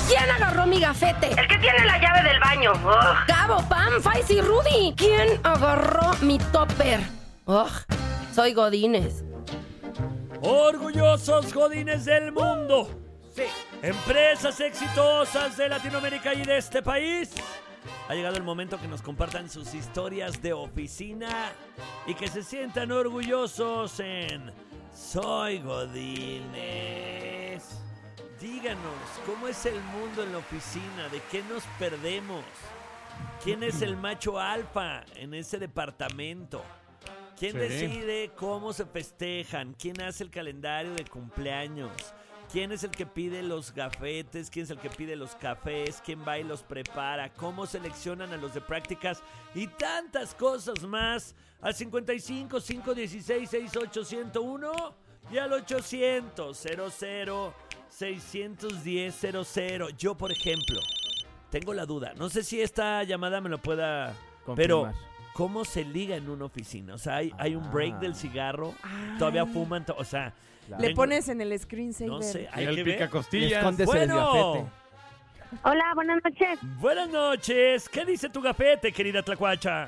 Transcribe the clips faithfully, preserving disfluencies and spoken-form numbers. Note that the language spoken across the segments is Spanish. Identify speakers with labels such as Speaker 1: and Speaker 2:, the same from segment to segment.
Speaker 1: ¿Quién agarró mi gafete?
Speaker 2: El que tiene la llave del baño. Ugh.
Speaker 1: Gabo, Pam, Faiz y Rudy. ¿Quién agarró mi topper? Ugh, soy Godínez.
Speaker 3: Orgullosos Godines del mundo. Sí. Empresas exitosas de Latinoamérica y de este país. Ha llegado el momento que nos compartan sus historias de oficina y que se sientan orgullosos en Soy Godínez. Díganos, ¿cómo es el mundo en la oficina? ¿De qué nos perdemos? ¿Quién es el macho alfa en ese departamento? ¿Quién
Speaker 4: Sí.
Speaker 3: decide cómo se festejan? ¿Quién hace el calendario de cumpleaños? ¿Quién es el que pide los gafetes? ¿Quién es el que pide los cafés? ¿Quién va y los prepara? ¿Cómo seleccionan a los de prácticas? Y tantas cosas más. Al cincuenta y cinco, cinco dieciséis, sesenta y ocho, ciento uno y al ochocientos, cero cero, seiscientos diez, cero cero. Yo, por ejemplo, tengo la duda. No sé si esta llamada me lo pueda...
Speaker 4: Confirmar.
Speaker 3: Pero, ¿cómo se liga en una oficina? O sea, hay, hay un break
Speaker 4: Ah.
Speaker 3: del cigarro.
Speaker 5: Ay.
Speaker 3: Todavía fuman. to- O sea...
Speaker 4: Claro.
Speaker 5: Le
Speaker 3: tengo-
Speaker 5: pones en el screensaver.
Speaker 3: No sé, hay
Speaker 4: El
Speaker 3: que ver.
Speaker 4: pica
Speaker 6: Le
Speaker 4: costillas.
Speaker 6: escondes el
Speaker 3: Bueno,
Speaker 6: gafete.
Speaker 2: Hola, buenas noches.
Speaker 3: buenas noches. ¿Qué dice tu gafete, querida Tlacuacha?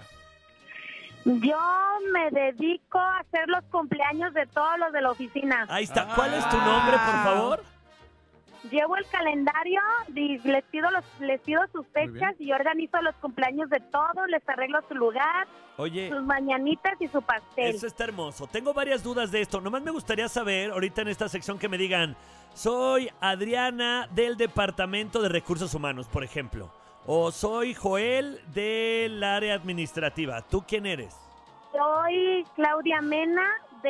Speaker 2: Yo me dedico a hacer los cumpleaños de todos los de la oficina.
Speaker 3: Ahí está. ¿Cuál es tu nombre, por favor?
Speaker 2: Llevo el calendario y les pido, los, les pido sus fechas y yo organizo los cumpleaños de todos, les arreglo su lugar,
Speaker 3: Oye,
Speaker 2: sus mañanitas y su pastel.
Speaker 3: eso está hermoso. Tengo varias dudas de esto. Nomás me gustaría saber, ahorita en esta sección, que me digan, soy Adriana del Departamento de Recursos Humanos, por ejemplo. O soy Joel del área administrativa. ¿Tú quién eres?
Speaker 2: Soy Claudia Mena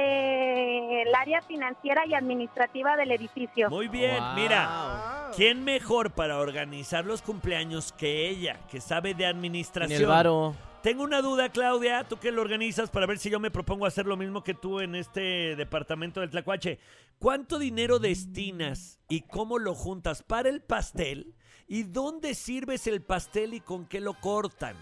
Speaker 2: del área financiera y administrativa del edificio.
Speaker 3: Muy bien,
Speaker 6: Wow.
Speaker 3: mira. ¿Quién mejor para organizar los cumpleaños que ella, que sabe de
Speaker 6: En
Speaker 3: administración?
Speaker 6: el varo.
Speaker 3: Tengo una duda, Claudia, tú que lo organizas, para ver si yo me propongo hacer lo mismo que tú en este departamento del Tlacuache. ¿Cuánto dinero destinas y cómo lo juntas para el pastel? ¿Y dónde sirves el pastel y con qué lo cortan?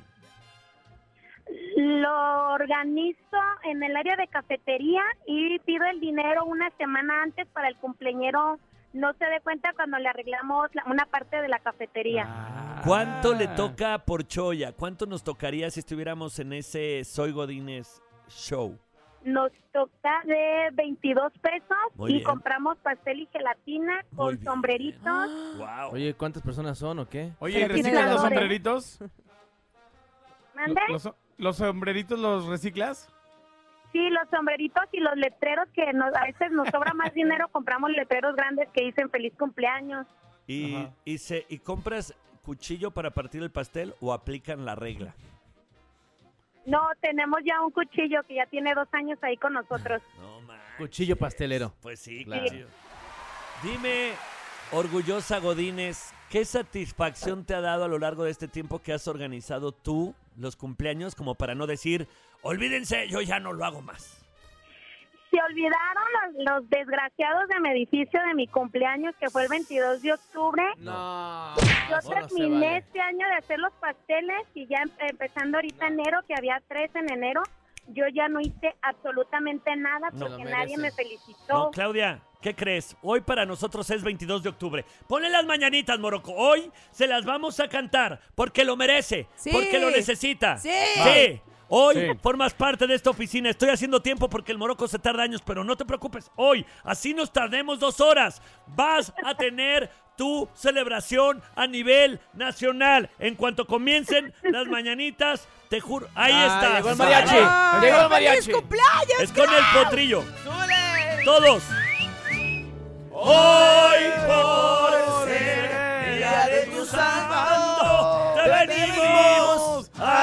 Speaker 2: Lo organizo en el área de cafetería y pido el dinero una semana antes para el cumpleañero no se dé cuenta cuando le arreglamos la- una parte de la cafetería.
Speaker 6: Ah.
Speaker 3: ¿Cuánto le toca por choya? ¿Cuánto nos tocaría si estuviéramos en ese Soy Godínez show?
Speaker 2: Nos toca de veintidós pesos
Speaker 3: Muy
Speaker 2: y
Speaker 3: bien.
Speaker 2: compramos pastel y gelatina
Speaker 3: Muy
Speaker 2: con
Speaker 3: bien.
Speaker 2: sombreritos.
Speaker 3: Wow.
Speaker 6: Oye, ¿cuántas personas son o qué?
Speaker 4: Oye,
Speaker 5: Se
Speaker 4: ¿y
Speaker 5: le tiene
Speaker 4: reciclas
Speaker 5: la
Speaker 4: los
Speaker 2: flores.
Speaker 4: sombreritos?
Speaker 2: ¿Mande?
Speaker 4: ¿Los, los sombreritos los reciclas?
Speaker 2: Sí, los sombreritos y los letreros que nos, a veces nos sobra más dinero, compramos letreros grandes que dicen feliz cumpleaños.
Speaker 3: ¿Y,
Speaker 4: Ajá.
Speaker 3: y, se, ¿Y compras cuchillo para partir el pastel o aplican la regla?
Speaker 2: No, tenemos ya un cuchillo que ya tiene dos años ahí con nosotros.
Speaker 3: No manches.
Speaker 6: Cuchillo pastelero.
Speaker 3: Pues sí,
Speaker 6: Claro.
Speaker 3: cuchillo. Dime, orgullosa Godínez, ¿qué satisfacción te ha dado a lo largo de este tiempo que has organizado tú los cumpleaños, como para no decir, olvídense, yo ya no lo hago más?
Speaker 2: Se olvidaron los, los desgraciados de mi edificio de mi cumpleaños, que fue el veintidós de octubre.
Speaker 6: No.
Speaker 2: Yo
Speaker 6: eso no se
Speaker 2: terminé
Speaker 6: vale.
Speaker 2: este año de hacer los pasteles y ya em- empezando ahorita enero, que había tres en enero, yo ya no hice absolutamente nada
Speaker 3: No.
Speaker 2: porque
Speaker 6: Lo
Speaker 2: nadie me
Speaker 6: mereces.
Speaker 2: felicitó.
Speaker 3: No, Claudia, ¿qué crees? Hoy para nosotros es veintidós de octubre. Ponle las mañanitas, Morocco. Hoy se las vamos a cantar porque lo merece,
Speaker 5: Sí.
Speaker 3: porque lo necesita.
Speaker 5: Sí.
Speaker 3: Sí. Hoy
Speaker 4: Sí.
Speaker 3: formas parte de esta oficina. Estoy haciendo tiempo porque el Morocco se tarda años, pero no te preocupes. Hoy, así nos tardemos dos horas, vas a tener tu celebración a nivel nacional. En cuanto comiencen las mañanitas, te juro, ahí
Speaker 6: Ah,
Speaker 3: está.
Speaker 6: llegó el mariachi.
Speaker 5: ¡Ay,
Speaker 6: Llegó el
Speaker 5: ¡Feliz
Speaker 6: mariachi.
Speaker 5: cumpleaños!
Speaker 3: Es con el potrillo. Todos. Hoy por ser día de tu santo, te venimos a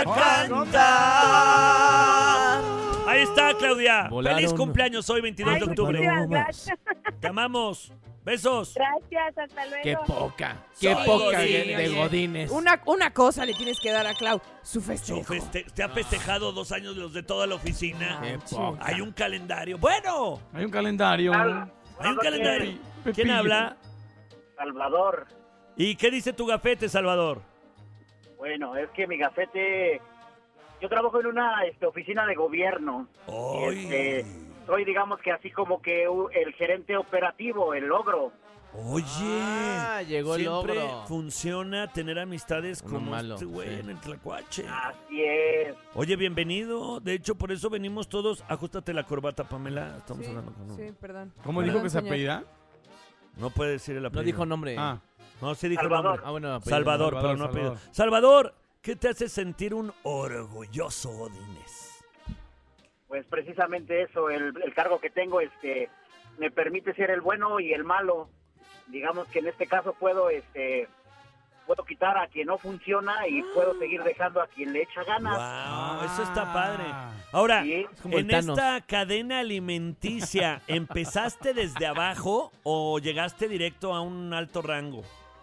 Speaker 3: cantar. Ahí está, Claudia.
Speaker 6: Volaron.
Speaker 3: Feliz cumpleaños hoy, veintidós
Speaker 2: Ay,
Speaker 3: de octubre.
Speaker 2: muchísimas gracias.
Speaker 3: Te amamos. Besos.
Speaker 2: Gracias, hasta luego.
Speaker 6: Qué poca. Qué
Speaker 3: Soy
Speaker 6: poca
Speaker 3: Godínez.
Speaker 6: de Godines.
Speaker 5: Una, una cosa le tienes que dar a Clau, su
Speaker 3: Su
Speaker 5: festejo.
Speaker 3: feste- te ha festejado dos años los de toda la oficina.
Speaker 6: Qué
Speaker 5: Sí.
Speaker 6: poca.
Speaker 3: Hay un calendario. Bueno,
Speaker 4: Hay un calendario.
Speaker 3: hay un calendario.
Speaker 4: Pepillo.
Speaker 3: ¿Quién habla?
Speaker 7: Salvador.
Speaker 3: ¿Y qué dice tu gafete, Salvador?
Speaker 7: Bueno, es que mi gafete... Yo trabajo en una este, oficina de gobierno. Y, este, soy, digamos que así como que u- el gerente operativo, el logro.
Speaker 3: Oye,
Speaker 6: Ah, llegó el
Speaker 3: siempre
Speaker 6: logro.
Speaker 3: funciona tener amistades
Speaker 6: Uno
Speaker 3: como
Speaker 6: malo,
Speaker 3: este güey
Speaker 6: sí.
Speaker 3: en el Tlacuache.
Speaker 7: Así es.
Speaker 3: Oye, bienvenido. De hecho, por eso venimos todos. Ajustate la corbata, Pamela. Estamos
Speaker 5: Sí,
Speaker 3: hablando con un...
Speaker 5: sí, perdón.
Speaker 4: ¿Cómo
Speaker 5: Perdón,
Speaker 4: dijo que se
Speaker 5: señor.
Speaker 4: apellida?
Speaker 3: No puede decir el
Speaker 6: No
Speaker 3: apellido.
Speaker 6: dijo nombre.
Speaker 4: Ah,
Speaker 3: No, sí dijo
Speaker 7: Salvador.
Speaker 3: nombre.
Speaker 6: Ah, bueno, apellido.
Speaker 3: Salvador,
Speaker 4: Salvador,
Speaker 3: pero no
Speaker 4: Salvador.
Speaker 3: apellido. Salvador, ¿qué te hace sentir un orgulloso Godínez?
Speaker 7: Pues precisamente eso, el, el cargo que tengo este me permite ser el bueno y el malo. Digamos que en este caso puedo este puedo quitar a quien no funciona y puedo seguir dejando a quien le echa ganas.
Speaker 3: Wow, eso está padre.
Speaker 4: Ah.
Speaker 3: Ahora,
Speaker 7: Sí.
Speaker 6: Es como el
Speaker 3: en
Speaker 6: Thanos.
Speaker 3: esta cadena alimenticia, ¿empezaste desde abajo o llegaste directo a un alto rango?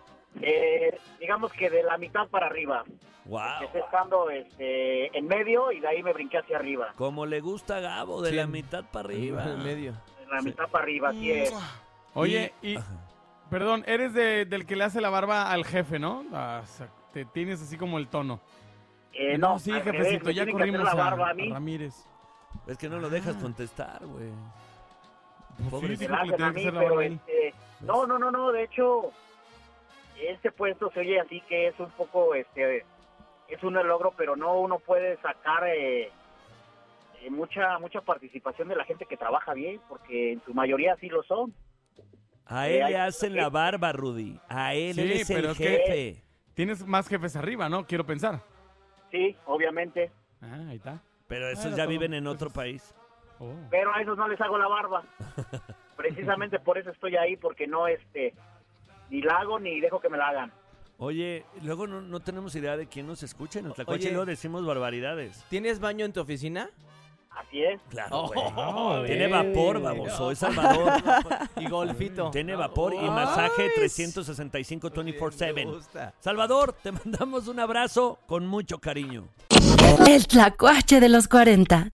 Speaker 7: Eh, digamos que de la mitad para arriba.
Speaker 3: Wow.
Speaker 7: Empecé estando este, en medio y de ahí me brinqué hacia arriba.
Speaker 3: Como le gusta a Gabo, de
Speaker 6: Sí.
Speaker 3: la mitad para arriba.
Speaker 6: En medio.
Speaker 7: De la mitad para arriba, así es.
Speaker 4: Oye, y,
Speaker 3: Ajá.
Speaker 4: perdón, eres de, del que le hace la barba al jefe, ¿no? Ah, o sea, te tienes así como el tono.
Speaker 7: Eh, no,
Speaker 4: sí,
Speaker 7: al revés,
Speaker 4: jefecito,
Speaker 7: me
Speaker 4: ya
Speaker 7: tienen que hacer
Speaker 4: corrimos
Speaker 7: la
Speaker 4: a,
Speaker 7: barba a
Speaker 4: a
Speaker 7: mí.
Speaker 4: Ramírez.
Speaker 3: Es que no lo dejas contestar, güey.
Speaker 4: Pues
Speaker 3: Pobre.
Speaker 4: sí,
Speaker 7: Me
Speaker 4: dijo
Speaker 7: la
Speaker 4: que le
Speaker 7: hacen a
Speaker 4: tenía que
Speaker 7: mí,
Speaker 4: hacer la
Speaker 7: pero
Speaker 4: barba a él.
Speaker 7: este, no, no, no, no, de hecho, este puesto se oye así que es un poco, este, es un logro, pero no uno puede sacar eh, eh, mucha, mucha participación de la gente que trabaja bien, porque en su mayoría sí lo son.
Speaker 3: A
Speaker 7: Eh,
Speaker 3: él
Speaker 7: hay-
Speaker 3: le hacen la barba, Rudy. A él,
Speaker 4: Sí,
Speaker 3: él es
Speaker 4: pero
Speaker 3: el
Speaker 4: es que-
Speaker 3: jefe.
Speaker 4: Tienes más jefes arriba, ¿no? Quiero pensar.
Speaker 7: Sí, obviamente,
Speaker 4: Ah, ahí está.
Speaker 3: Pero esos
Speaker 4: Bueno,
Speaker 3: ya
Speaker 4: todo-
Speaker 3: viven en otro
Speaker 4: pues-
Speaker 3: país.
Speaker 4: Oh.
Speaker 7: pero a esos no les hago la barba. Precisamente por eso estoy ahí, porque no, este, ni la hago ni dejo que me la hagan.
Speaker 3: Oye, luego no, no tenemos idea de quién nos escucha en el Tlacuache y
Speaker 6: Oye.
Speaker 3: luego decimos barbaridades.
Speaker 6: ¿Tienes baño en tu oficina?
Speaker 7: Así es.
Speaker 3: Claro, güey.
Speaker 4: Oh,
Speaker 3: Tiene
Speaker 4: bien.
Speaker 3: vapor, baboso. Es Salvador.
Speaker 6: Y golfito.
Speaker 3: Tiene vapor y
Speaker 6: Ay.
Speaker 3: masaje trescientos sesenta y cinco, veinticuatro
Speaker 6: Me
Speaker 3: siete.
Speaker 6: gusta.
Speaker 3: Salvador, te mandamos un abrazo con mucho cariño.
Speaker 8: El Tlacuache de los cuarenta.